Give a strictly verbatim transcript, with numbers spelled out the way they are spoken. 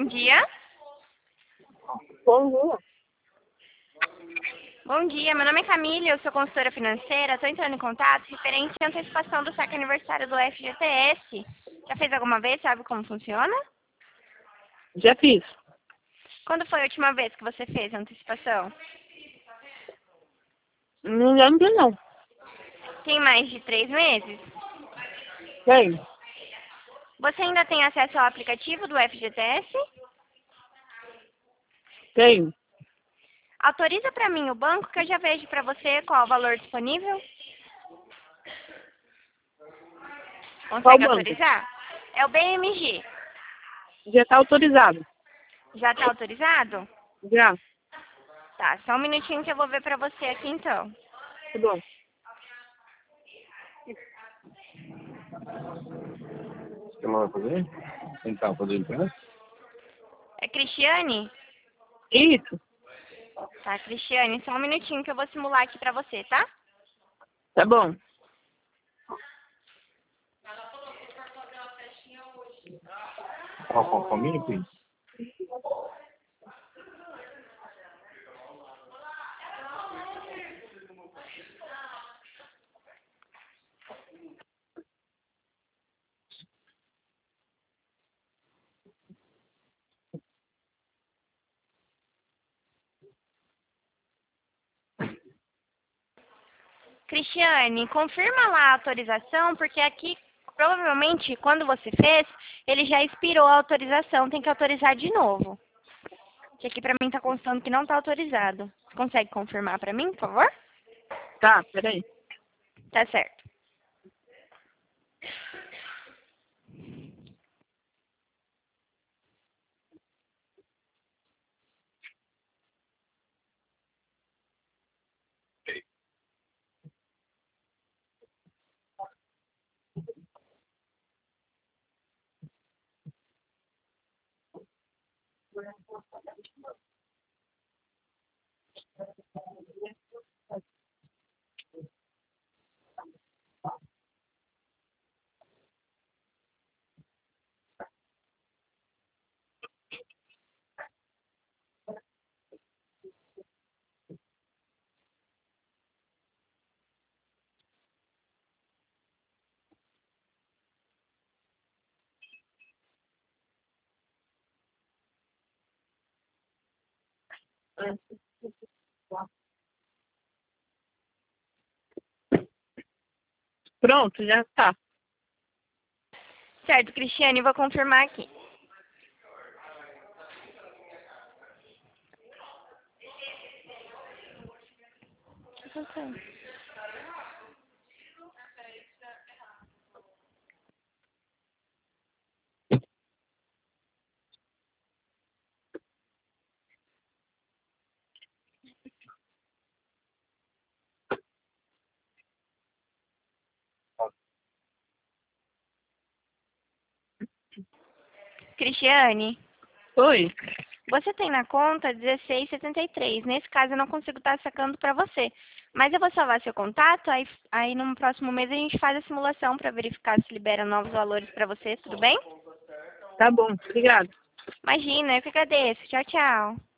dia. Bom dia. Bom dia, meu nome é Camila, eu sou consultora financeira. Estou entrando em contato referente à antecipação do saque aniversário do F G T S. Já fez alguma vez? Sabe como funciona? Já fiz. Quando foi a última vez que você fez a antecipação? Não lembro, não. Tem mais de três meses? Tem. Você ainda tem acesso ao aplicativo do F G T S? Tem. Autoriza para mim o banco que eu já vejo para você qual o valor disponível. Qual Consegue banco? autorizar? É o B M G. Já está autorizado. Já está autorizado? Já. Tá, só um minutinho que eu vou ver para você aqui então. Tá bom. O que ela vai fazer? Tentar fazer empréstimo? É Cristiane? Isso. Tá, Cristiane, só um minutinho que eu vou simular aqui pra você, tá? Tá bom. Qual qual família, filho? Cristiane, confirma lá a autorização, porque aqui, provavelmente, quando você fez, ele já expirou a autorização, tem que autorizar de novo. Que aqui pra mim tá constando que não tá autorizado. Você consegue confirmar pra mim, por favor? Tá, peraí. Tá certo. Pronto, já tá. Certo, Cristiane, vou confirmar aqui. O que aconteceu? Cristiane, Oi. você tem na conta dezesseis e setenta e três. Nesse caso, eu não consigo estar sacando para você. Mas eu vou salvar seu contato, aí, aí no próximo mês a gente faz a simulação para verificar se libera novos valores para você, tudo bem? Tá bom. Obrigado. Imagina, eu que agradeço. Tchau, tchau.